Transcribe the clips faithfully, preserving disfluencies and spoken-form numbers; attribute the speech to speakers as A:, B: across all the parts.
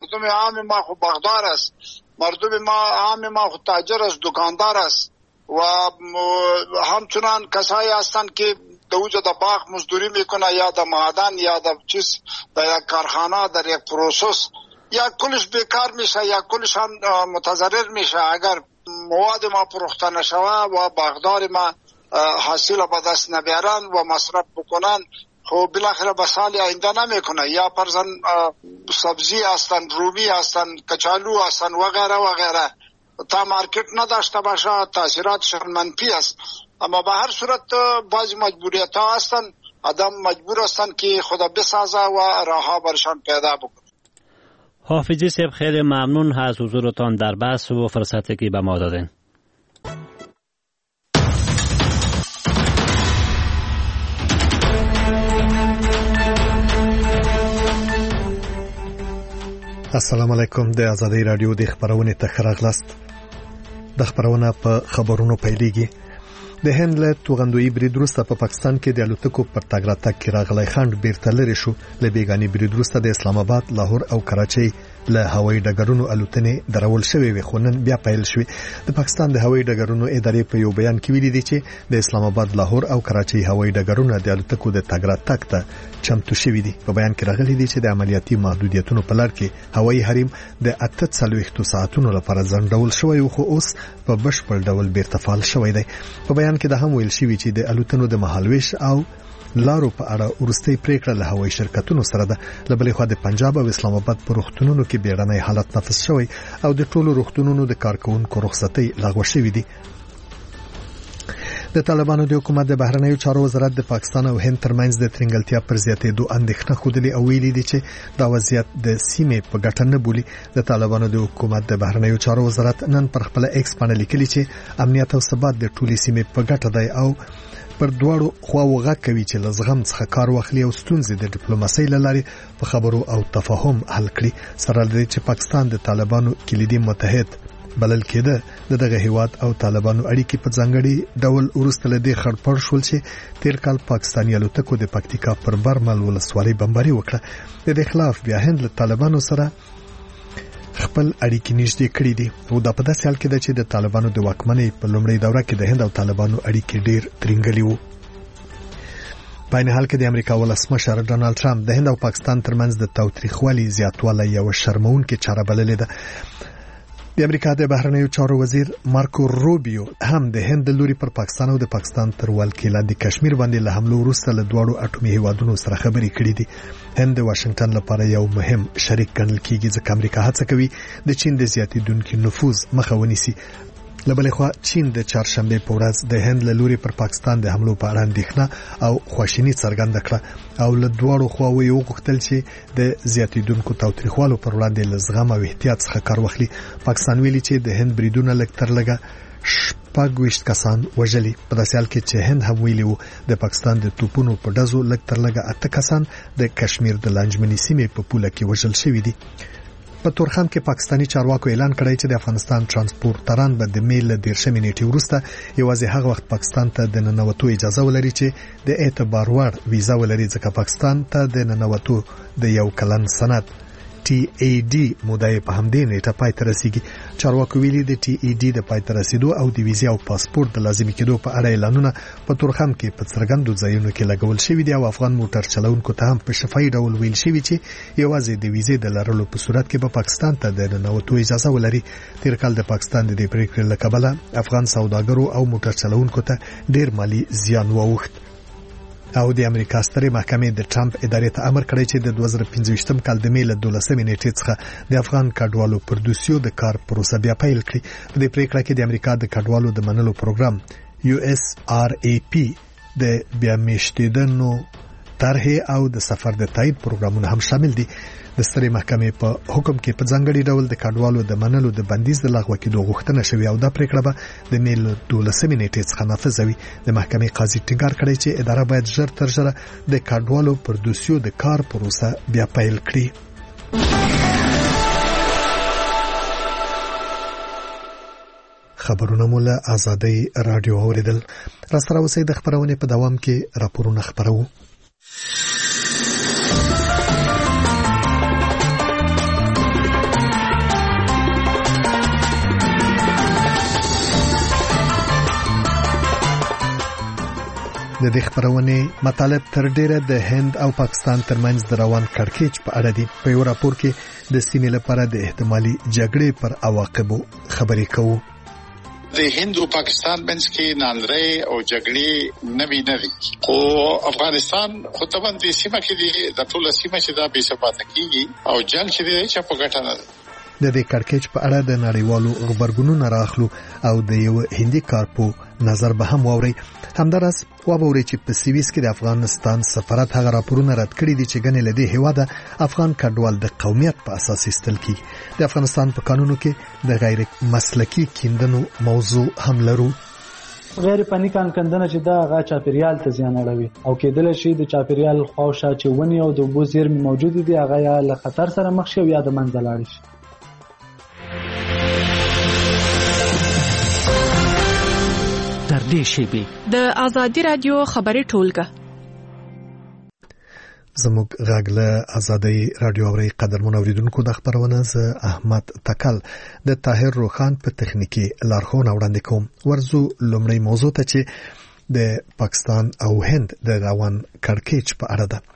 A: مردم عام ما خو باغدار است، مردم ما عام ما خو تاجر است، دکاندار است و همچنان کسایی هستند که دوجه در باغ مزدوری میکنه یا در معدن یا در چیز در یک کارخانه در یک پروسس، یا کلش بیکار میشه یا کلش هم متضرر میشه اگر مواد ما فروخته نشوه و باغدار ما حاصل به دست نبیارن و مصرف بکنن. خب بالاخره به سال آینده نمیکنه. یا پرزن سبزی هستن، رومی هستن، کچالو هستن و غیره و غیره، تا مارکت نداشته باشه تاثیراتشان منفی است. اما به هر صورت بعضی مجبوریت ها هستن، آدم مجبور هستن که خدا بسازه و راهها برشان پیدا بکنه.
B: حافظی صاحب خیلی ممنون از حضورتان در بحث و فرصتی که به ما دادین.
C: السلام علیکم. د آزادۍ رادیو د خبرونې ته ښه راغلاست. د خبرونه په خبرونو پیلېږي. د هند له توغندویي برید وروسته په پاکستان کې د الوتکو پر تګ راتګ کې راغلی خنډ بیرته لرې شو. له بیګانې برید وروسته د اسلام آباد، لاهور او کراچۍ له هوایي ډګرونو الوتنې درول شوې وي، خو نن بیا پیل شوې. د پاکستان د هوایي ډګرونو ادارې په یو بیان کې ویلي دي چې د اسلام آباد، لاهور او کراچۍ هوایي ډګرونه د الوتکو د تګ راتګ ته چمتو شوي دي. په بیان کې راغلي دي چې د عملیاتي محدودیتونو په لړ کې هوایي حریم د اته څلوېښتو ساعتونو لپاره ځنډول شوی، خو اوس په بشپړ ډول بیرته فعال شوی دی. په بیان کې دا هم ویل شوی چې د الوتنو د مهالویش او لارو په اړه ورستۍ پریکړه له هوایي شرکتونو سره ده. له بلې خوا د پنجاب او اسلام آباد په روغتونونو کې بیړنی حالت نافذ شوی او د ټولو روغتونونو د کارکونکو رخصتۍ لغوه شوې دي. د طالبانو د حکومت د بهرنیو چارو وزارت د پاکستان او هند ترمنځ د ترنګلتیا پر زیاتېدو اندېښنه ښودلې او ویلي دي چې دا وضعیت د سیمې په ګټه نه بولي. د طالبانو د حکومت د بهرنیو چارو وزارت نن پر خپل ایکس باندې لیکلي چې امنیت او ثبات د ټولې سیمې په ګټه دی او پر دواړو خواو غږ کوي چې له زغم څخه کار واخلي او ستونزې د ډیپلوماسۍ له لارې په خبرو او تفاهم حل کړي. سره له دې چې پاکستان د طالبانو کلیدي متحد بلل کېده، د دغه هیواد او طالبانو اړیکې په ځانګړي ډول وروسته له دې خړپړ شول چې تیر کال پاکستاني الوتکو د پکتیکا پر برمل ولسوالۍ بمباري وکړه. د دې خلاف بیا هند له طالبانو سره خپل اړیکې نږدې کړې دي او دا په داسې حال کې ده چې د طالبانو د واکمنۍ په لومړۍ دوره کې د هند او طالبانو اړیکې ډېر ترنګلې وو. په عین حال کې د امریکا ولسمشر ډونالد ټرمپ د هند او پاکستان ترمنځ د تاوتریخوالي زیاتوالی یو شرمونکې چاره بللې ده. د امریکا د بهرنیو چارو وزیر مارکو روبیو هم د هند د لوري پر پاکستان او د پاکستان تر ولکې لاندې کشمیر باندې له حملو وروسته له دواړو اټومي هیوادونو سره خبرې کړې دي. هند د واشنگټن لپاره یو مهم شریک ګڼل کیږي ځکه امریکا هڅه کوي د چین د زیاتېدونکي نفوذ مخه ونیسي. له بلې خوا چین د چهارشنبې په ورځ د هند له لوري پر پاکستان د حملو په اړه اندېښنه او خواشیني څرګنده کړه او له دواړو خواوو یې وغوښتل چې د زیاتېدونکو تاوتریخوالو پر وړاندې له زغم او احتیاط څخه کار واخلي. پاکستان ویلي چې د هند بریدونه لږ تر لږه شپږ ویشت کسان وژلي. په داسې حال کې چې هند هم ویلي وو د پاکستان د توپونو په ډزو لږ تر لږه اته کسان د کشمیر د لانجمنې سیمې په پوله کې وژل شوي دي. په تورخم کې پاکستانی چارواکو اعلان کړی چې د افغانستان ترانسپورټران به د میل له دیرشمې نیټې وروسته یوازې هغه وخت پاکستان ته د ننوتو اجازه ولري چې د اعتبار وړ ویزا ولري، ځکه پاکستان ته د ننوتو د یو کلن سند ټي ای ډي موده په همدې نیټه پای ته رسیږي. چارواکو ویلي د ټي ای ډي د پای ته رسیدو او د ویزې او پاسپورت د لازمي کېدو په اړه اعلانونه په تورخم کې په څرګندو ځایونو کې لګول شوي دي او افغان موټر چلونکو ته هم په شفاهي ډول ویل شوي چې یوازې د ویزې د لرلو په صورت کې به پاکستان ته د ننوتو اجازه ولري. تیر کال د پاکستان د دې پریکړې له کبله افغان سوداګرو او موټر چلونکو ته ډېر مالی زیان واوښت او د امریکا سترې محکمې د ټرمپ ادارې ته امر کړی چې د دوه زره پنځه ویشتم کال د مې له دولسمې نیټې څخه د افغان کډوالو پر دوسیو د کار پروسه بیا پیل کړي. په دې پریکړه کې د امریکا د کډوالو د منلو پروګرام یو اس آر ای پی د بیا میشتېدنو طرحې او د سفر د تایید پروګرامونه هم شامل دي. د سترې محکمې په حکم کې په ځانګړي ډول د کډوالو د منلو د بندیز د لغوه کېدو غوښتنه شوې او دا پریکړه به د مې له دولسمې نیټې څخه نافذ وي. د محکمې قاضي ټینګار کړی چې اداره باید ژر تر ژره د کډوالو پر دوسیو د کار پروسه بیا پیل کړي. خبرونه مو له آزادۍ رادیو اوریدل. را سره اوسئ، د خبرونې په دوام کې راپورونه خبرو. د دې خبرونې مطالب تر ډیره د هند او پاکستان ترمنځ د روان کړکېچ په اړه دي. په یو راپور کې د سیمې لپاره د احتمالي جګړې پر عواقبو خبرې کوو.
D: د هند او پاکستان منځ کې ناندرې او جګړې نوي نوي خو افغانستان خو طبعا د سیمه کې د ټول سیمه چې دا بې ثباته کیږي او جنگ چې دی چې په ګټه نه
C: د دې کړکېچ په اړه د نړیوالو خبرګونونو راخلو او د یو هندي کارپو نظر به هم واوري. همدارس وابوري چې په سویس کې د افغانستان سفارت هغه راپورونه رد کړي دي چې ګنې لدی هواده افغان کډوال د قومیت په اساس استل کی. د افغانستان په قانونو کې د غیر مسلکی کیندنو موضوع هم لرو.
E: غیر فني کاندنه چې دا غا چاپیریال ته زیان اړوي او کېدل شي د چاپیریال خواوشا چې ونی او د اوبو زیرمې موجود دي هغه یا له خطر سره مخ شي یا د منځ لاړ شي.
F: تر دې شی د ازادي رادیو خبري ټولګه
C: زموږ غاغله ازادي رادیو اوري قدرمن اوریدونکو د خبرونه ز احمد تکل د طاهر روخان په تخنیکی لارښوونه وړاندې کوم. ورزو لومړی موضوع ته چې د پاکستان او هند د روان کړکېچ په اړه ده.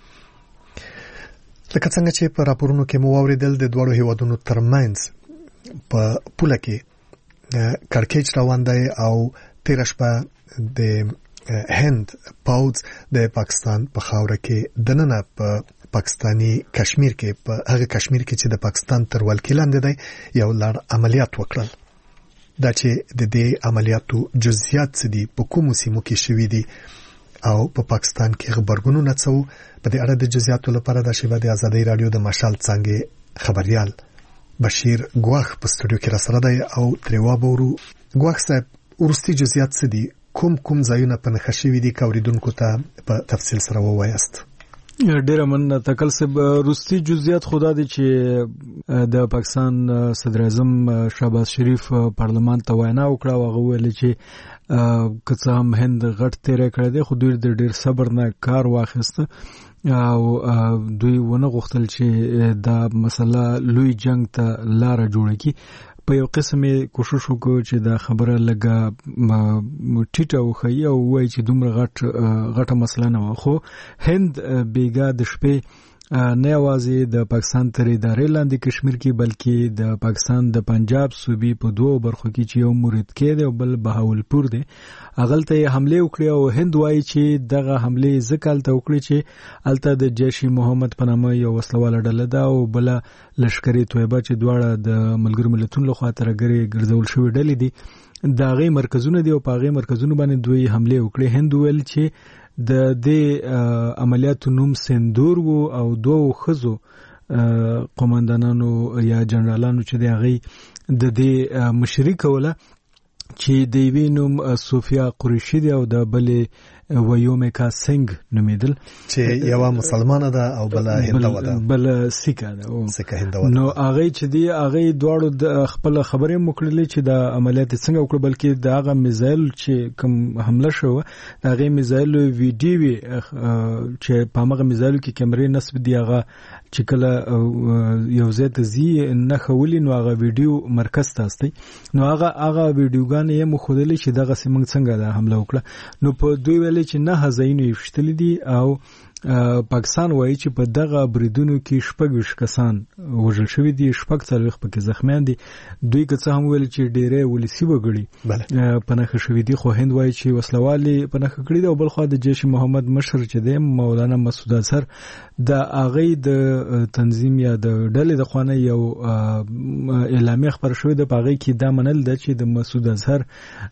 C: لکه څنګه چې په راپورونو کې مو اوریدل د دوه هیوادونو ترمنځ په پوله کې کړکېچ روان دی او تیر شپه د هند پاوز د پاکستان په خاوره کې دننه په پاکستانی کشمیر کې په هغه کشمیر کې چې د پاکستان تر ولکې لاندې دی یو لړ عملیات وکړل. دا چې د دې عملیاتو جزئیات څه دي په کومو سیمو کې شوي دي او په پاکستان کې خبرګونونه څه په دې اړه د جزئیاتو لپاره د شیبه د ازادي رادیو د مشال څنګه خبريال بشیر ګواخ په سټوډیو کې را سره دی او تریوا بورو. ګواخ صاحب ورستي جزئیات څه دي کوم کوم ځایونه په نښه شوي دي کوریدونکو ته په تفصیل سره ووایاست؟
G: ډیره مننه تکل صاحب. روسي جزئیات خدا دي چې د پاکستان صدر اعظم شهباز شریف پارلمان ته وینا وکړه او هغه ویل چې کڅه هم هند غټ تیر کړی دی خو دوی د ډیر صبر نه کار واخیسته او دوی ونه غوښتل چې دا مسله لوی جنگ ته لار جوړه کړي. په یو قسمه کوشش وکړو چې دا خبره لګه ټیټه وخی او وایي چې دومره غټ غټه مسله نه و. خو هند بیګا د شپې نه یوازې د پاکستان تر ادارې لاندې کشمیر کې بلکې د پاکستان د پنجاب صوبې په دوه برخو کې چې یو مریدکې دی او بل بهاولپور دی هغه ته حمله وکړه او هند وایي چې دغه حمله ځکه ته وکړي چې الته د جیش محمد په نامه یو وسلواله ډله ده او بل لشکري تویبه چې دواړه د ملګرو ملتونو لخوا ترګری ګرځول شوی ډلې دي دا غي مرکزونه دي او په غي مرکزونو باندې دوی حمله وکړي. هند ویل چې د دې عملیاتو نوم سندور وو او دوه خزو قوماندانانو یا جنرالانو چې دی هغه د دې مشري کوله چې د وینوم صوفیا قریشی دی او د بلې ویومیکا سنگ نومیدل
C: چې یو مسلمانه ده او بل هندوه ده
G: بل سیکه ده
C: سیکه هندوه.
G: نو هغه چې دی هغه دواړو د خپل خبرې مکړلې چې د عملیات څنګه وکړ بلکې د هغه میزایل چې کوم حمله شو د هغه میزایل ویډیو چې په هغه میزایل کې کیمرې نصب دی هغه چې کله یو ځای ته زی نه خولي نو هغه ویډیو مرکز تاستی نو هغه هغه ویډیوګان یې مخودلې چې دغه سیمنګ څنګه د حمله وکړه. نو په دوی ویل چې نه هزاینو یفتل دي او پاکستان وایي چې په دغه بریدونو کې شپږ ویشت کسان وژل شوي دي شپږ څلوېښت پکې زخمیان دي. دوی که څه هم ویل چې ډېری ولسي وګړي په نښه شوي دي خو هند وایي چې وسلوالې په نښه کړي دي او بل خوا د جیش محمد مشر چې دی مولانا مسعود اظهر د هغې د تنظیم یا د ډلې د خوا نه یو اعلامیه خپره شوې ده په هغې کې دا منل ده چې د مسعود اظهر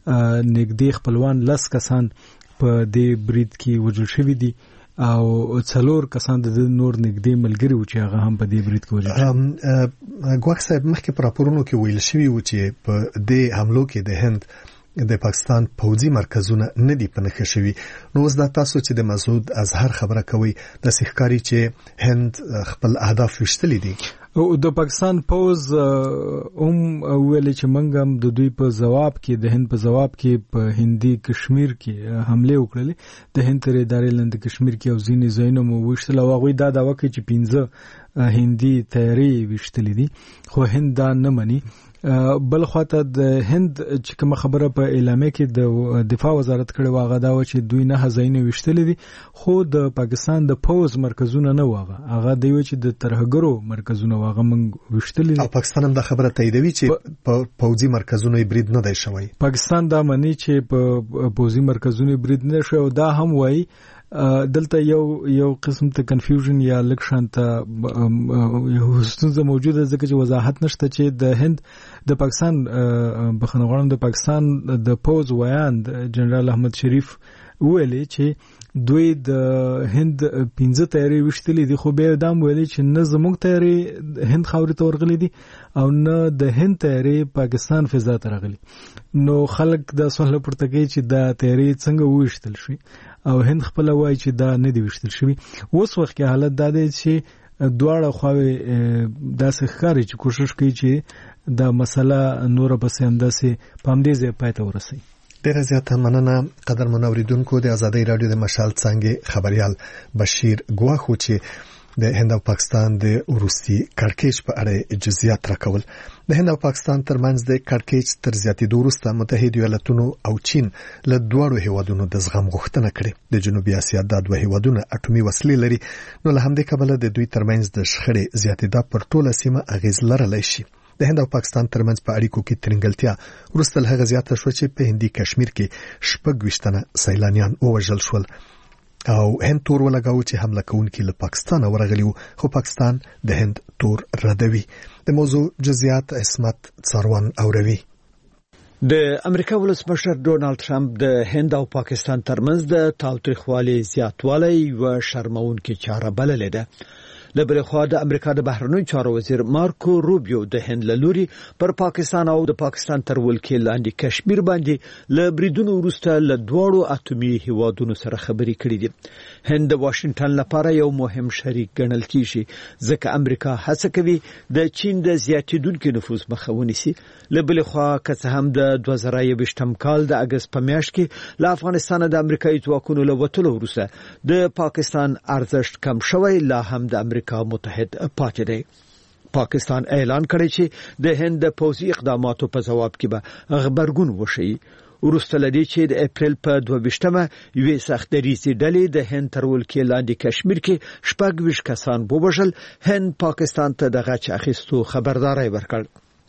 G: نږدې خپلوان لس کسان په دې برید کې وژل شوي دي او څلور کسان د نور نږدې ملګري و چې هغه هم په دې برید کې وژل شوي.
C: ګواښ صاحب مخکې په راپورونو کې ویل شوي و چې په دې حملو کې د هند د پاکستان پوځي مرکزونه نه دي په نښه شوي. نو اوس دا تاسو چې د مسعود اظهر خبره کوي د سیخکاری چې هند خپل اهداف وشتلي دي
G: او د پاکستان پوز هم ویل چې منګم د دوی په جواب کې د هند په جواب کې په هندي کشمیر کې حمله وکړلې د هند تر ادارې لاندې کشمیر کې او ځینې ځایونه مو وشتل او هغه دا دا وکړي چې پنځه هندي تیاری وشتلې دي خو هند دا نه مني. بل خواته د هند چې کوم خبره په اعلامیه کې د دفاع وزارت کړي واغه دا و چې دوی نه هزاینه وشتلې دي خو د پاکستان د پوز مرکزونه نه واغه هغه دی چې د ترهګرو مرکزونه واغه من وشتلې
C: او پاکستان هم دا خبره تاییدوي چې په پوزي مرکزونو برید نه دی شوی. پاکستان
G: دا مني چې په پوزي مرکزونو برید نه شوی او دا هم وایي دلته یو یو قسم ته کنفیوژن یا لکشانت یو ستونزه موجوده ځکه چې وضاحت نشته چې د هند د پاکستان بخنغړم د پاکستان د پوز ویاند جنرال احمد شریف ویلي چې دوی د هند پنځه تیاری وشتلې دي خو به دام ویلي چې نه زموږ تیاری هند خاورې ته ورغلي دي او نه د هند تیاری پاکستان فضا ته راغلي. نو خلک د سوال پورته کوي چې دا تیاری څنګه وشتل شي او هند خپل وایي چې دا نه دی وشتل شوی. اوس وخت کې حالت دا دی چې دواړه خواوې داسې ښکاري چې کوشش کوي چې دا مسله نور پسې انداسې پام دې ځای پای ته ورسوي.
C: ډیره زیاته مننه قدرمن اوریدونکو. د آزادۍ رادیو د مشال څنګه خبريال بشیر ګواخو چې د هند او پاکستان د روسي کړکېچ په اړه جزئیات راکول. د هند او پاکستان ترمنځ د کړکېچ تر زیاتېدو وروسته متحده ایالاتونو او چین له دواړو هیوادونو د زغم غوښتنه کړې. د جنوبي اسیا د دوه هیوادونو اټومي وسلې لري نو له همدې کبله د دوی ترمنځ د شخړې زیاتېدا پر ټوله سیمه اغیز لرلی شي. د هند او پاکستان ترمنځ په اړیکو کې ترنګلتیا وروسته له هغه زیاته شو چې په هندي کشمیر کې شپږ ویشتنه سیلانیان ووژل شول او هند تور ولګاو چې حمله کوونکي له پاکستان ورغلي خو پاکستان د هند تور ردوي. د موضوع جزئیات عصمت څاروان اوروي.
H: د امریکا ولسمشر ډونالد ټرمپ د هند او پاکستان ترمنځ د تاوتریخوالي زیاتوالی و شرمونکي چاره بللې ده. د بل خوا د امریکا د بهرنیو چارو وزیر مارکو روبیو د هند لوري پر پاکستان او د پاکستان تر ولکې لاندې کشمیر باندې ل بریدونو وروسته ل دوړو اټومي هیوادونو سره خبرې کړې دي. هند د واشنگټن لپاره یو مهم شریک ګڼل کیږي ځکه امریکا هڅه کوي د چین د زیاتیدونکو نفوذ مخه ونیسي. ل بل خوا که هم د دوه زره یوویشتم کال د اگست په میاشت کې ل افغانستان د امریکایي ځواکونو له وټلو وروسته د پاکستان ارزښت کم شوی لا هم د امریکا متحد پاتې دی. پاکستان اعلان کړی چې د هند د پوځي اقداماتو په جواب کې به خبرګون وشي. ورسته لدی چې د اپریل په دوه ویشتمه یوې سختدریزي ډلې د هند تر ولکې لاندې کشمیر کې شپږ ویشت کسان ووژل. هند پاکستان ته د غچ اخیستو خبرداري ورکړ.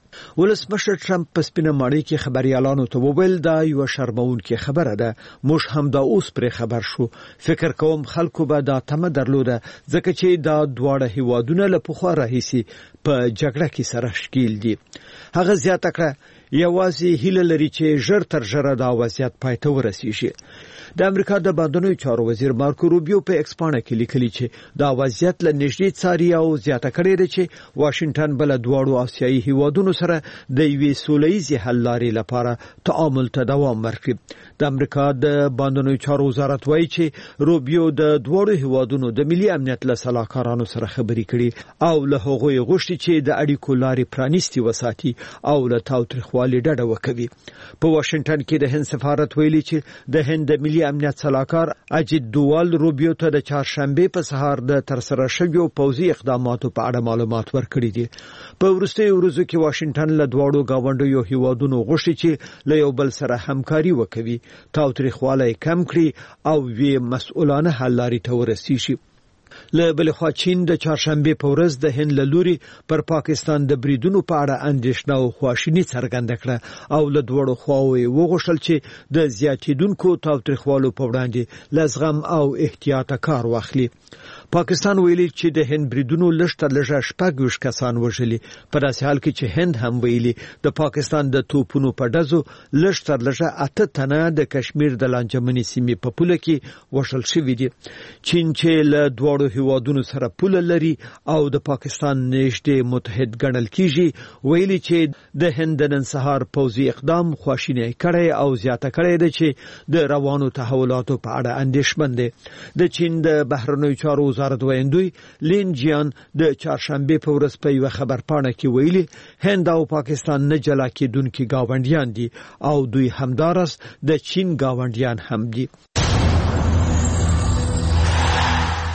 H: ولسمشر ټرمپ په سپینه ماڼۍ کې خبريالانو ته وویل دا یو شرمونکې خبره ده. موږ هم دا اوس پر خبر شو. فکر کوم خلکو به دا تمه درلوده ځکه چې دا دواړه هیوادونه له پخوا راهیسي په جګړه کې سره ښکیل دي. هغه زیاته کړه یوازې هیله لري چې ژر تر ژره دا وضعیت پای ته ورسیږي. د امریکا د بهرنیو چارو وزیر مارکو روبیو په ایکسپانه کې لیکلي چې دا وضعیت له نږدې څاري او زیاته کړې ده چې واشنگټن بل دواړو آسیایي هیوادونو سره د یوې سولهییزې حل لارې لپاره تعامل ته دوام ورکړي. د امریکا د بهرنیو چارو وزارت وایي چې روبیو د دواړو هیوادونو د ملي امنیت له سلاکارانو سره خبرې کړي او له هغوی غوښتي چې د اړیکو لارې پرانیستي وساتي او له تاوتریخوالي ډډه وکړي. په واشنگټن کې د هند سفارت ویلي چې د هند د ملي امنیت سلاکار اجید دوال روبیو ته د چهارشنبه په سهار د ترسره شویو پوځي اقداماتو په اړه معلومات ورکړي دي. په وروستیو ورځو کې واشنگټن له دواړو گاونډیو هیوادونو غوښتي چې له یو بل سره همکاري وکړي، تاوتریخوالی کم کړي او وی مسؤلانه حل لارې ته ورسیږي. له بل خوا چین د چهارشنبه په ورځ د هند له لوري پر پاکستان د بریدونو په اړه اندېښنه او خواشیني څرګنده کړه او له دوړو خواوې وغوښتل چې د زیاتیدونکو تاوتریخوالو په وړاندې لزغم او احتیاط کار واخلي. پاکستان ویلي چې د هند بریدونو لږ تر لږه شپږ ویشت کسان وژلي، په داسې حال کې چې هند هم ویلي د پاکستان د توپونو په ډزو لږ تر لږه اته تنه د کشمیر د لانجمنې سیمې په پوله کې وژل شوي دي. چین چې له دواړو هیوادونو سره پوله لري او د پاکستان نږدې متحد ګڼل کیږي، ویلي چې د هند د نن سهار پوځي اقدام خواشینی کړی او زیاته کړی ده چې د روانو تحولاتو په اړه اندېښمن دی. د چین د بهرنیو چارو وزارت ویندوی لین جیان د چهارشنبه په ورځ په یو خبرپاڼه کې ویلي هند او پاکستان نه جلا کېدونکي گاونډیان دي او دوی همدارس د چین گاونډیان هم دي.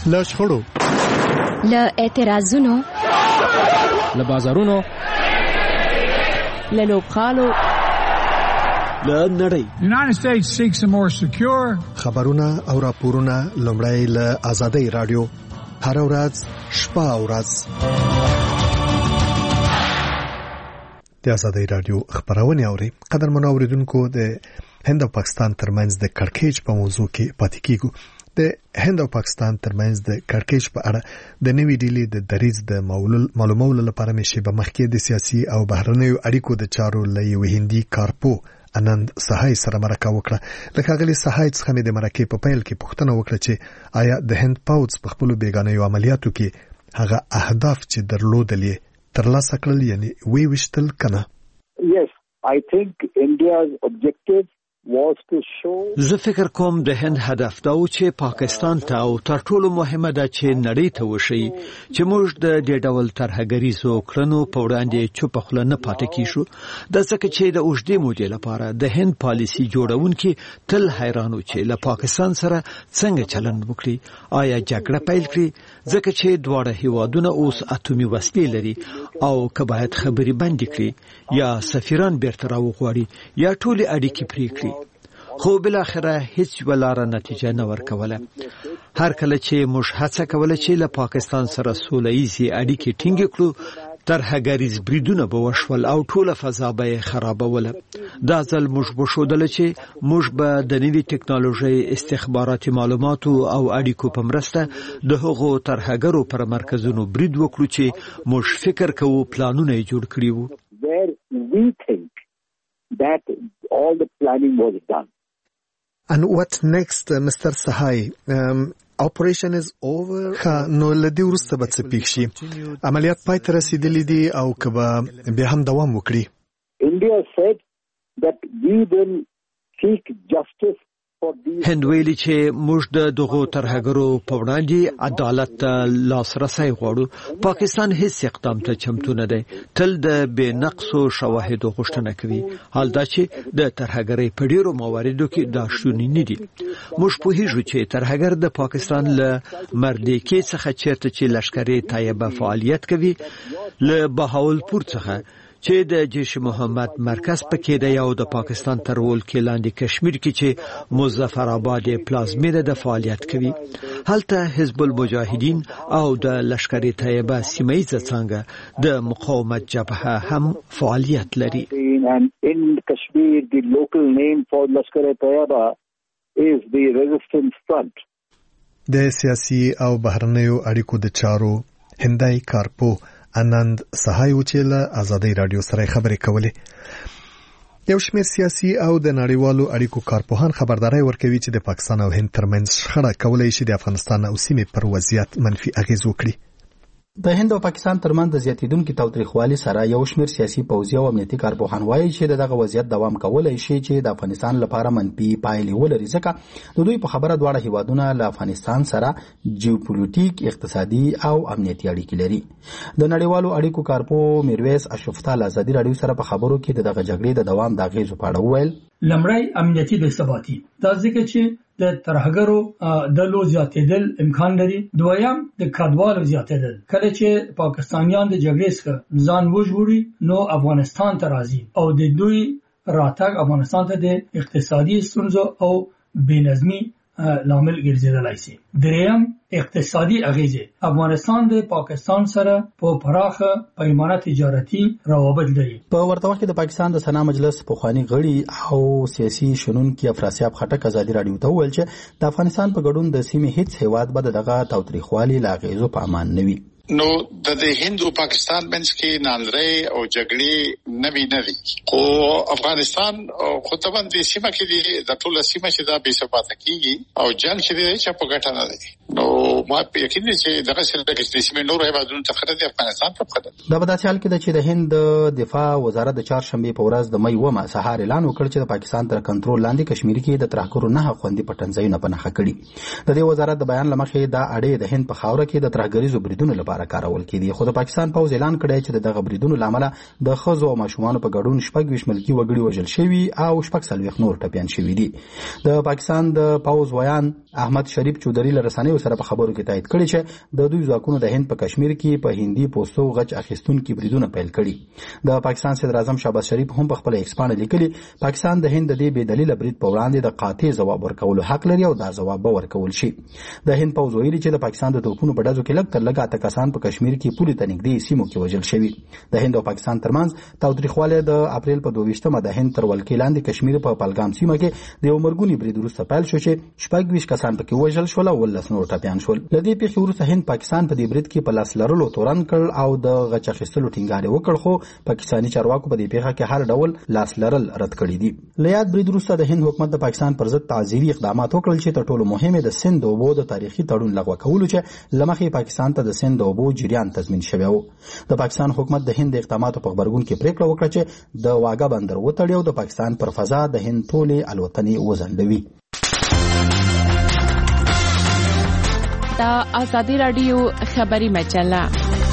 C: له شخړو،
I: له اعتراضونو،
B: له بازارونو،
F: له لوبخالو،
H: له نړۍ.
J: United States seeks a more secure.
C: خبرونه او راپورونه لومړی له آزادۍ رادیو هر ورځ شپه او ورځ د آزادۍ رادیو خبرونه اوري. قدرمن اوریدونکو، د هند او پاکستان ترمنځ د کړکېچ په موضوع کې پاتې کیږو. د هند او پاکستان ترمنځ د کړکېچ په اړه د نوې ډیلي د دریځ د معلومولو لپاره مې شیبه مخکې د سیاسي او بهرنیو اړیکو د چارو له یو هندي کارپو انند سهای سره مرکه وکړه. لکه غلي سهای څخه مې د مرکې په پیل کې پوښتنه وکړه چې آیا د هند پوځ په خپل بیگانه عملیاتو کې هغه اهداف چې درلودل ترلاسه کړل، یعنی وی وشتل کنه؟
K: Yes, I think India's objective was to show.
H: زه فکر کوم د هند هدف دا و چې پاکستان ته او تر ټولو مهمه ده چې نړۍ ته وشي چې موږ د دې ډول ترهګریزو کړنو په وړاندې چوپ خوله نه پاتې کیشو. د ځکه چې د اوږدې مودې لپاره د هند پالیسي جوړونکي تل حیرانو چې له پاکستان سره څنګه چلند وکړي، آیا جګړه پیل کړي، ځکه چې دواړه هیوادونه اوس اتومي وسلې لري او که باید خبري بندي کړي یا سفیران بیرته راوغواړي یا ټولې اړیکې پرې کړي. خو بل اخره هیڅ ولاره نتیجه نه ورکوله. هر کله چې موږ هڅه کوله چې له پاکستان سره سوله ییزې اړیکې ټینګې کړو، ترهګریز بریدونه به وشول او ټوله فضا به خرابوله. دا ځل موږ وښودل چې موږ به د نوې ټکنالوژۍ، استخباراتي معلوماتو او اړیکو په مرسته د هغو ترهګرو پر مرکزونو برید وکړو چې موږ فکر کوو پلانونه یې جوړ کړي وو.
K: Where we think that all the planning was done.
C: And what next, uh, Mister Sahai? Um, operation is over. ها نو لدی ورسته به څه پیښ شي؟ عملیات پای ته رسیدلې دي او که به بیا هم دوام وکړي؟
K: India said that we will seek justice.
H: هند ویلي چې موږ د دغو ترهګرو په وړاندې عدالت ته لاسرسی غواړو. پاکستان هیڅ اقدام ته چمتو نه دی، تل د بې نقصو شواهدو غوښتنه کوي، حال دا چې د ترهګرۍ په ډیرو مواردو کې دا شونې نه دي. موږ پوهیږو چې ترهګر د پاکستان له مردیکې څخه چیرته چې لشکرې طیبه فعالیت کوي، له بهاولپور څخه چې د جیش محمد مرکز پکې دی او د پاکستان تر ولکې لاندې کشمیر کې چې مظفر آباد پلازمینه د فعالیت کوي. هلته حزب المجاهدین او د لشکرې طیبه سیمه‌ییزه څانګه د مقاومت جبهه هم فعالیت لري.
K: And in Kashmir, the local name for Lashkar-e-Taiba is the Resistance Front.
C: د سیاسي او بهرنیو اړیکو د چارو هندای کارپو انند سهای وچیله آزادۍ رادیو سره خبرې کولې. یو شمېر سیاسي او د نړیوالو اړیکو کارپوهان خبرداري ورکوي چې د پاکستان او هند ترمنځ شخړه کولای شي د افغانستان او سیمې پر وضعیت منفي اغیز وکړي.
L: د هند او پاکستان ترمنځ د زیاتیدونکو تاوتریخوالي سره یو شمېر سیاسي پوځي او امنیتي کارپوهان وایي چې دغه وضعیت دوام کولای شي چې د افغانستان لپاره منفي پایلې ولري، ځکه د دوی په خبره دواړه هیوادونه له افغانستان سره جیوپولیټیک، اقتصادي او امنیتي اړیکې لري. د نړیوالو اړیکو کارپو میرویس اشرفتال آزادي رادیو سره په خبرو کې دغه جګړې د دوام د اغیزو په اړه وویل.
M: لمړی امنیتي بې ثباتي، دا ځکه چې د ترهګرو د لو زیاتېدل امکان لري. دویم د کډوالو زیاتېدل، کله چې پاکستانیان د جګړې څخه ځان وژغوري نو افغانستان ته راځي او د دوی راتګ افغانستان ته د اقتصادي ستونزو او بېنظمي لامل ګرځېدلی شي. دریم اقتصادي اغیزې، افغانستان د پاکستان سره په پراخه پیمانه تجارتي روابط لري.
L: په ورته وخت کې د پاکستان د سنا مجلس پخوانی غړي او سیاسي شنونکي افراسیاب خټک آزادي رادیو ته وویل چې د افغانستان په ګډون د سیمې هیڅ هیواد به دغه تاوتریخوالي لا اغیزو په امان نه وي.
D: نو د هند او پاکستان منځ کې ناندري او جګړې نوي نوي خو افغانستان خو ته باندې سیمه کې د ټول سیمه چې دا بې ثباته کیږي او جنگ چې دی چې په ګټه نه دی. نو ما یقین دي چې دغه سره د سیمه نور هیوادونو ته خطر دی، افغانستان ته خطر.
L: دا په داسې حال کې ده چې د هند دفاع وزارت د چهارشنبه په ورځ د مې اومه سهار اعلان وکړ چې د پاکستان تر کنټرول لاندې کشمیر کې د ترهګرو نه خوندي پټنځایونه پنهخه کړي. د دې وزارت د بیان لمخې دا اړې د هند په خاوره کې د ترهګریزو بریدونو لپاره کارول کېدي، خو د پاکستان پوز اعلان کړی چې دغه بریدونو لامل د ښځو او ماشومانو په ګډون شپږ ویشت ملکي وګړي وژل شوي او شپږ څلوېښت نور ټپیان شوي دي. د پاکستان د پوز ویان احمد شریف چودري له رسنیو سره په خبرو کې تایید کړی چې د دوی ځواکونو د هند په کشمیر کې په هندي پوسټو غچ اخیستونکو بریدونه پیل کړي. د پاکستان صدر اعظم شهباز شریف هم په خپل ایکس باندې لیکلي پاکستان د هند د دې بې دلیل برید په وړاندې د قاطع ځواب ورکولو حق لري او دا ځواب به ورکول شي. د هند پوځ ویلي چې د پاکستان د توپونو په ډزو کې لږ تر لږه اته کسان په کشمیر کې پورې ته نږدې سیمو کې وژل شوي. د هند او پاکستان ترمنځ تاوتریخوالی د اپریل په دوه ویشتمه د هند تر ولکې لاندې کشمیر په پهلګام سیمه کې د یو مرګوني برید وروسته پیل شو چې شپږ ویشت کسان پکې وژل شول او ولس نور ټپیان شول. له دې پیښې وروسته هند پاکستان په دې برید کې په لاس لرلو تورن کړ او د غچ اخیستلو ټینګار وکړ، خو پاکستاني چارواکو په دې پیښه کې هر ډول لاس لرل رد کړي دي. له یاد برید وروسته د هند حکومت د پاکستان پر ضد تعزیري اقدامات وکړل چې تر ټولو مهم د سند اوبو د تاریخي تړون لغوه کولو چې لمخې پاکستان ته د سند اوبو جریان تضمین شوی و. د پاکستان حکومت د هند اقداماتو په خبرګون کې پریکړه وکړه چې د واګه بندر وتړي او د پاکستان پر فضا د هند ټولې الوتنې وځنډوي.
F: دا آزادی رادیو خبری مجله.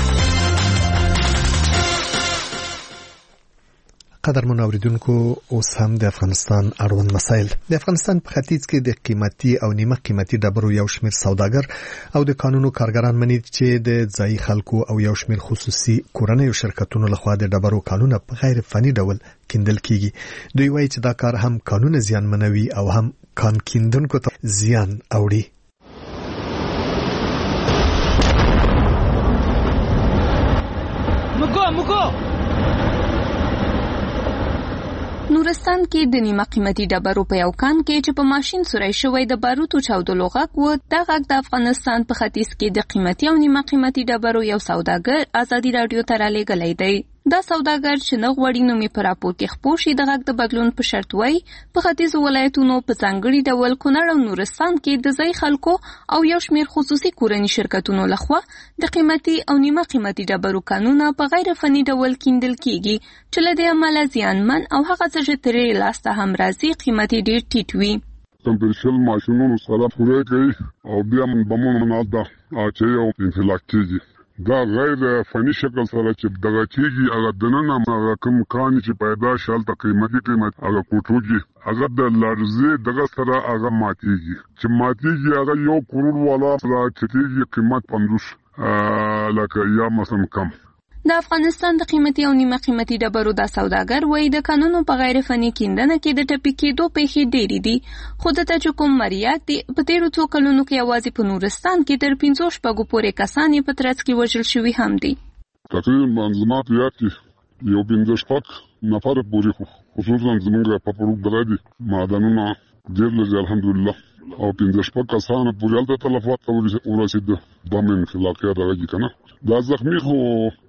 C: قدرمن اوریدونکو، اوس هم د افغانستان اړوند مسایل. د افغانستان په ختیځ کې د قیمتي او نیمه قیمتي ډبرو یو شمېر سوداګر او د قانونو کارګران مني چې د ځایي خلکو او یو شمېر خصوصي کورنیو شرکتونو لخوا د ډبرو کانونه په غیر فني ډول کیندل کیږي. دوی وایي چې دا کار هم قانون زیانمنوي او هم کان کیندونکو ته زیان اوري.
N: مګو مګو نورستان کې د نیمه قیمتي ډبرو په یو کان کې چې په ماشين سورای شوی د باروتو چاودلو غږ و. دا غږ د افغانستان په ختیځ کې د قیمتي او نیمه قیمتي ډبرو یو سوداګر آزادي رادیو ته رالیږلی دی. دا سوداګر چې نه غواړي نوم یې په راپور کې خپور شي د غږ د بدلون په شرط وایي په ختیځو ولایتونو په ځانګړي ډول کونړ او نورستان کې د ځایي خلکو او یو شمېر خصوصي کورني شرکتونو لخوا د قیمتي او نیمه قیمتي ډبرو کانونه په غیر فني ډول کیندل کیږي چې له دې امله زیانمن او هغه څه چې ترې لاسته هم راځي قیمتي ډېر ټیټ وي.
O: کمپرشل ماشینونو سره پوره کوي او بیا بمونو مناده اچي او انفلاک کیږي. دا غیر فني شکل سره چې دغه کېږي هغه دننه هغه کوم کانې چې پیدا شي هلته قیمتي قیمت هغه کوټوږي هغه د لړزې دغه سره هغه ماتېږي چې ماتېږي هغه یو کرور والا را چتېږي قیمت پنځوس لکه یا مثلا کم.
N: د افغانستان د قیمتي او نیمه قیمتي ډبرو دا سوداګر وایي د کانونو په غیر فني کیندنه کې د ټپي کېدو پیښې ډېرې دي، خو دلته چې کوم مریات دي په تېرو څو کلونو کې یوازې په نورستان کې تر پنځو شپږو پورې کسان یې په ترڅ کې وژل شوي هم دي.
O: تقریبا زما په یاد کې یو پنځه شپږ نفر پورې خصوصا زموږ په پروګرام دي معدنونه ډېر لږ الحمدلله او پنځه شپږ کسان پورې هلته تلفات ته ورسېده. بم انفلاقیه دغه که نه دا زخمي خو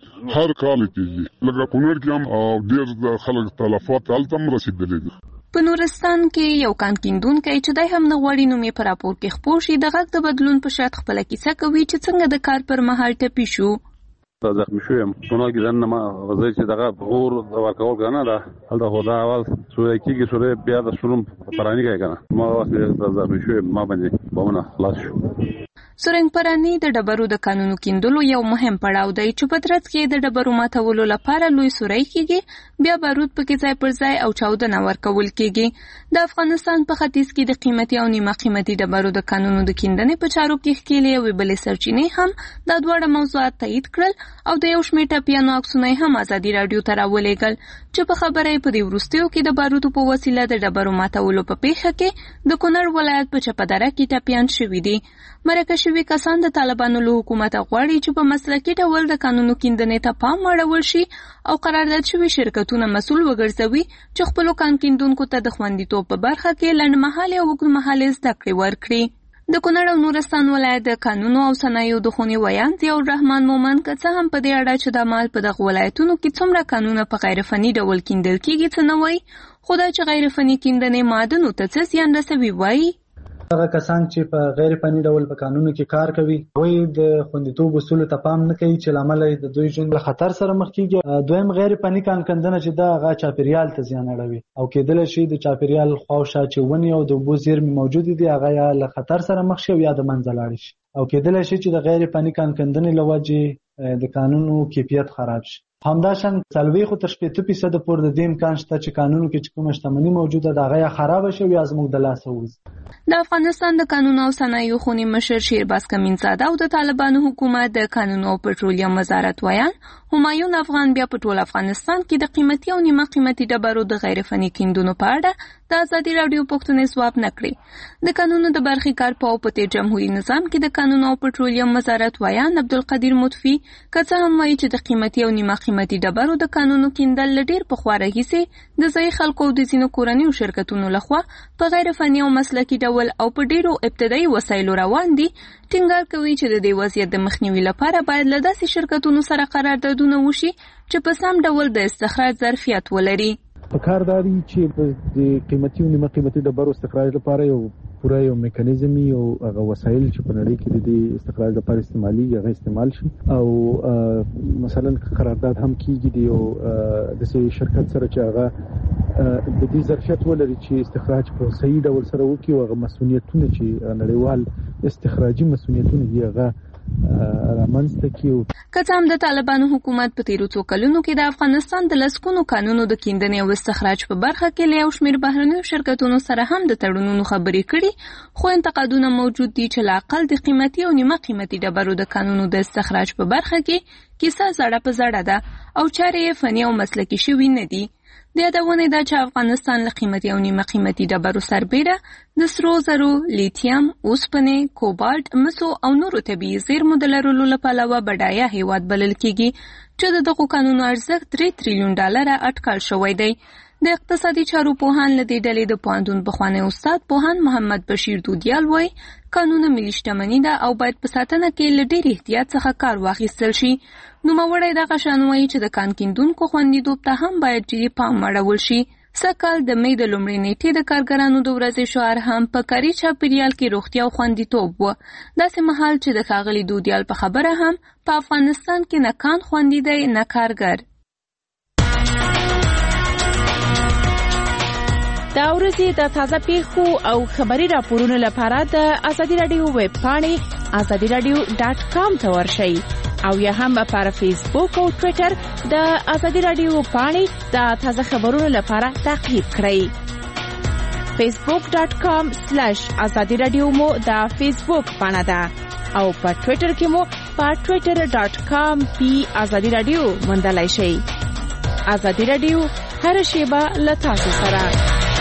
O: هر کال کېږي لکه کونړ کې هم او ډېر خلک تلفات هلته هم رسېدلي دي.
N: په نورستان کې یو کان کیندونکی چې دی هم نه غواړي نوم یې په راپور کې خپور شي د غږ د بدلون په شرط خپله کیسه کوي چې څنګه د کار پر مهال ټپي شو.
P: زخمي شوی یم کونړ کې دننه ما غځی چې دغه غور ورکول که نه ده هلته خو دا اول سوری کېږي سوری بیا د شروم پراني کوي که نه ما وخت زخمي شوی یم ما باندې بمونه خلاص شو.
N: سرنګ پرانی د ډبرو د کانونو کیندلو یو مهم پړاو دی چې په ترڅ کې د ډبرو ماتولو لپاره لوی سوری کېږي بیا بارود پکې ځای پر ځای او چاودنه ورکول کېږي. د افغانستان په ختیځ کې د قیمتي او نیمه قیمتي ډبرو د کانونو د کیندنې په چارو کې ښکېلې یوې بلې سرچینې هم دا دواړه موضوعات تایید کړل او د یو شمېر ټپیانو عکسونه هم آزادي راډیو ته راولېږل چې په خبره یې په دې وروستیو کې د بارودو په وسیله د ډبرو ماتولو په پیښه کې د کونړ ولایت په چپه دره کې ټپیان شوي دي. مرکه شوي کسان د طالبانو له حکومته غواړي چې په مسلکي ډول د کانونو کیندنې ته پام واړول شي او قرارداد شوي شرکتونه مسؤل وګرځوي چې خپلو کان کیندونکو ته د خوندیتوب په برخه کې لنډمهالې او اوږدمهالې زده کړې ورکړي. د کونړ او نورستان ولایت د قانونو او صنایعو د خونې ویان ضیاء الرحمن مومن که څه هم په دې اړه چې د مال په دغه ولایتونو کې څومره کانونه په غیر فني ډول کیندل کېږي څه نه وایي، خو دا چې غیر فني کیندنې معدنو ته څه زیان رسوي وایي.
E: هغه کسان چې په غیر فني ډول په قانونو کې کار کوي وایي د خوندیتوب اصولو ته پام نه کوي چې له امله د دوی ژوند له خطر سره مخ کېږي. دویم غیر فني کان کندنه چې دا هغه چاپیریال ته زیان اړوي او کېدلی شي د چاپیریال خواوشا چې ونې او د اوبو زیرمې موجودې دي هغه یا له خطر سره مخ شي او یا د منځه لاړې شي او کېدلی شي چې د غیر فني کان کندنې له وجې د قانونو کیفیت خراب شي. همداشان څلوېښت تر شپېته فیصده پورې د دې امکان شته چې قانونو کې چې کومه شتمني موجوده ده هغه یا خرابه شي یا زموږ د لاسه ووځي.
N: د افغانستان د قانون او صنایعو خونی مشر شیرباز کمینزاده او د طالبانو حکومت د قانون او پټرولیم وزارت ویان همایون افغان بیا په ټول افغانستان کې د قیمتي او نیمه قیمتي ډبرو د غیر فني کیندونو په اړه د ازادي راډیو پوښتنې ځواب نکړي. د قانونو د برخې کارپوه په تیر جمهوریت نظام کې د قانون او پټرولیم وزارت ویان عبدالقدیر مطفی کڅه هم وایي چې د قیمتي او نیمه قیمتي ډبرو د قانونو کیندل ډیر په خواره هیڅ د ځای خلکو او د ځینو کورنیو شرکتونو لخوا په غیر فني او مسلکي ډول او په ډیرو ابتدایي وسایلو روان دي. ټینګار کوي چې د دې وضعیت د مخنیوي لپاره باید له داسې شرکتونو سره قراردادونه وشي چې په سم ډول د استخراج ظرفیت ولري.
Q: په کار داري چې د قیمتي او نیمه قیمتي ډبرو استخراج لپاره یو پوره یو میکانیزم یو هغه وسایل چې په نړۍ کې د استخراج لپاره استعمالي هغه استعمال شي او مثلا قرارداد هم کیږي دی او د سې شرکت سره چې هغه د دې ظرفیت ولري چې استخراج په صحیح ډول سره وکړي او هغه مسؤلیتونه چې نړیوال استخراجي مسؤلیتونه دی هغه رامنځته کیو.
N: که هم د طالبانو حکومت په تیرو څو کلونو کې د افغانستان د لسګونو قانونو د کیندنې او استخراج په برخه کې له یو شمېر بهرنیو شرکتونو سره هم د تړونونو خبرې کړي، خو انتقادونه موجود دي چې لا اقل د قیمتي او نیمه قیمتي ډبرو د قانونو د استخراج په برخه کې کیسه زړه په زړه ده او چارې فني او مسلکي شوي نه دي. د یادونه ده چې افغانستان له قیمتي او نیمه قیمتي ډبرو سربېره د سرو زرو، لیتیم، اوسپنې، کوبالت، مسو او نورو طبیعي زیرمو د لرلو له پلوه بډایه هیواد بلل کیږي چې د دغو قانونو ارزښت درې تریلیون ډالره اټکل شوی دی. د اقتصادي چارو پوهان له دې ډلې د پوهنتون پخوانی استاد پوهان محمد بشیر دودیال وایي قانون ملي شتمني ده او باید په ساتنه کې له ډېر احتیاط څخه کار واخیستل شي. نوموړی دغه شان وایي چې د کان کیندونکو خوندیتوب ته هم باید جدي پام اړول شي. سږکال د مې د لومړۍ نیټې د کارګرانو د ورځې شعار هم په کاري چاپیریال کې روغتیا او خوندیتوب و. داسې مهال چې د ښاغلي دودیال په خبره هم په افغانستان کې نه کان خوندي دی نه کارګر.
F: دا ورځې د تازه پیښو او خبري راپورونو لپاره د ازادي راډیو ویب پاڼې ازادي راډیو ډاټ کام ته ورشئ او یا هم په فیسبوک او ټوئیټر د ازادي راډیو پاڼې د تازه خبرونو لپاره تعقیب کړئ. فیسبوک ډاټ کام سلیش ازادي راډیو مو د فیسبوک پاڼه ده او په ټوئیټر کې مو په ټوئیټر ډاټ کام پی ازادي راډیو موندلای شئ. ازادي راډیو هر شیبه له تاسو سره.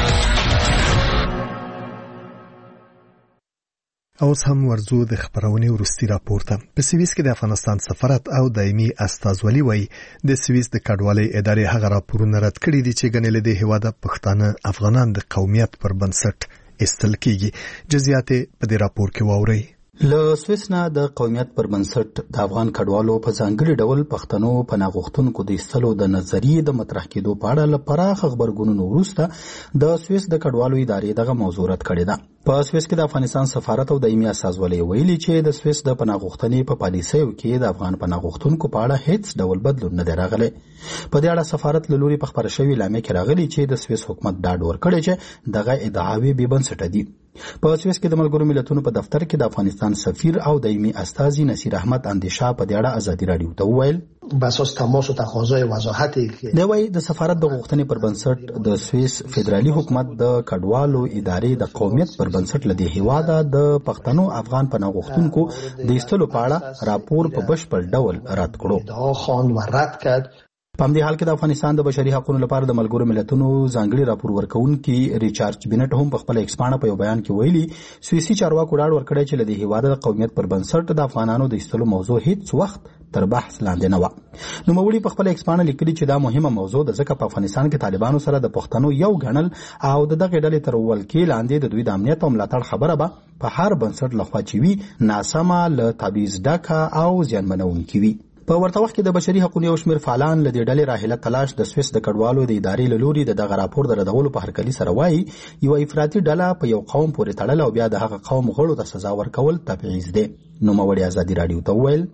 C: اوس هم ورزو د خبرونې ورستي راپور ته. په سویس کې د افغانستان سفارت او دایمي استازولي وایي د سویس د کډوالۍ ادارې هغه راپورونه رد کړي دي چې ګڼل دي هیواده پښتانه افغانان د قومیت پر بنسټ استل کیږي. جزئیات په دې راپور کې واورئ.
L: له سویس نه د قومیت پر بنسټ د افغان کډوالو په ځانګړي ډول پښتنو پناه غوښتونکو د ایستلو د نظریې د مطرح کېدو په اړه له پراخ خبرګونونو وروسته د سویس د کډوالو ادارې دغه موضوع رد کړې ده. په سویس کې د افغانستان سفارت او دایمي استازولي ویلي چې د سویس د پناه غوښتنې په پالیسیو کې د افغان پناه غوښتونکو په اړه هیڅ ډول بدلون نه دی راغلی. په دې اړه سفارت له لوري په خبره شوې اعلامیه کې راغلی چې د سویس حکومت ډاډ ورکړی چې دغه ادعاوې بې بنسټه دي. په سویس کې د ملګرو ملتونو په دفتر کې د افغانستان سفیر او دایمي استازي نصیر احمد اندیشا په دې اړه ازادي راډیو ته وویل
R: بساس تماس و تقاضای وضاحتی که
L: د وای د سفارت د غوښتنې پر بنسټ د سویس فدرالي حکومت د کډوالو ادارې د قومیت پر بنسټ لدی هیواده د پښتنو افغان پناه غوښتونکو د ایستلو په اړه راپور په بشپړ ډول رد کړو.
R: دا خوان و رد کرد.
L: په همدې حال کې د افغانستان د بشري حقوقو لپاره د ملګرو ملتونو ځانګړي راپور ورکوونکي ریچارډ بینټ هم په خپل ایکس پاڼه په یو بیان کې ویلي سویسي چارواکو ډاډ ورکړی چې له دې هیواده د قومیت پر بنسټ د افغانانو د ایستلو موضوع هیڅ وخت تر بحث لاندې نه و. نوموړي په خپل ایکس پاڼه لیکلي چې دا مهمه موضوع د ځکه په افغانستان کې طالبانو سره د پښتنو یو غنل او د دغه ډلې تر ولکې لاندې د دوی د امنیت او ملاتړ خبره به په هر بنسټ لخوا چې وي ناسمه له تبعیض ډکه او زیانمنونکې وي. په ورته وخت کې د بشري حقوقو یو شمېر فعالان له دې ډلې راحله تلاش د سویس د کډوالو د ادارې له لوري د دغه راپور د ردولو په هرکلي سره وایي یو افراطي ډله په یو قوم پورې تړل او بیا د هغه قوم غړو ته سزا ورکول تبعیض دی. نوموړي ازادي راډیو ته وویل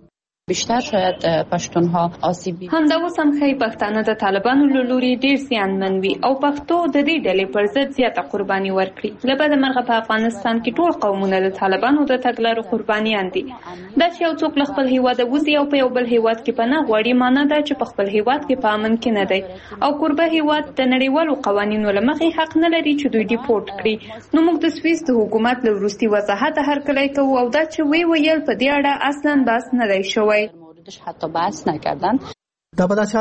S: بیشتر شاید پښتونها آسیبی
N: همدا اوس هم ښایي پښتانه د طالبانو له لوري ډېر زیانمن وي او پښتو د دې ډلې پر ضد زیاته قرباني ورکړي. له بده مرغه په افغانستان کې ټول قومونه د طالبانو د تګلارو قربانیان دي. دا چې یو څوک له خپل هیواده وځي او په یو بل هیواد کې پناه غواړي معنی ده چې په خپل هیواد کې په امن کې نه دی او قربه هیواد د نړیوالو قوانینو له مخې حق نه لري چې دوی ډیپورت کړي. نو موږ د سویس د حکومت له وروستي وضاحت هرکلی کوو او دا چې وی ویل په دې اړه اصلا بحث نه دی شوی.
S: حتی بحث نکردن.